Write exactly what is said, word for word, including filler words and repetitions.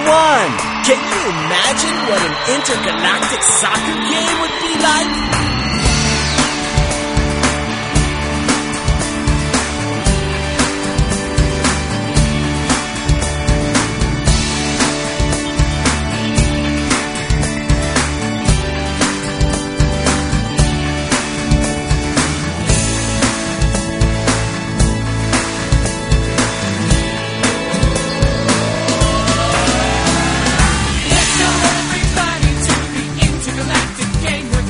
one. Can you imagine what an intergalactic soccer game would be?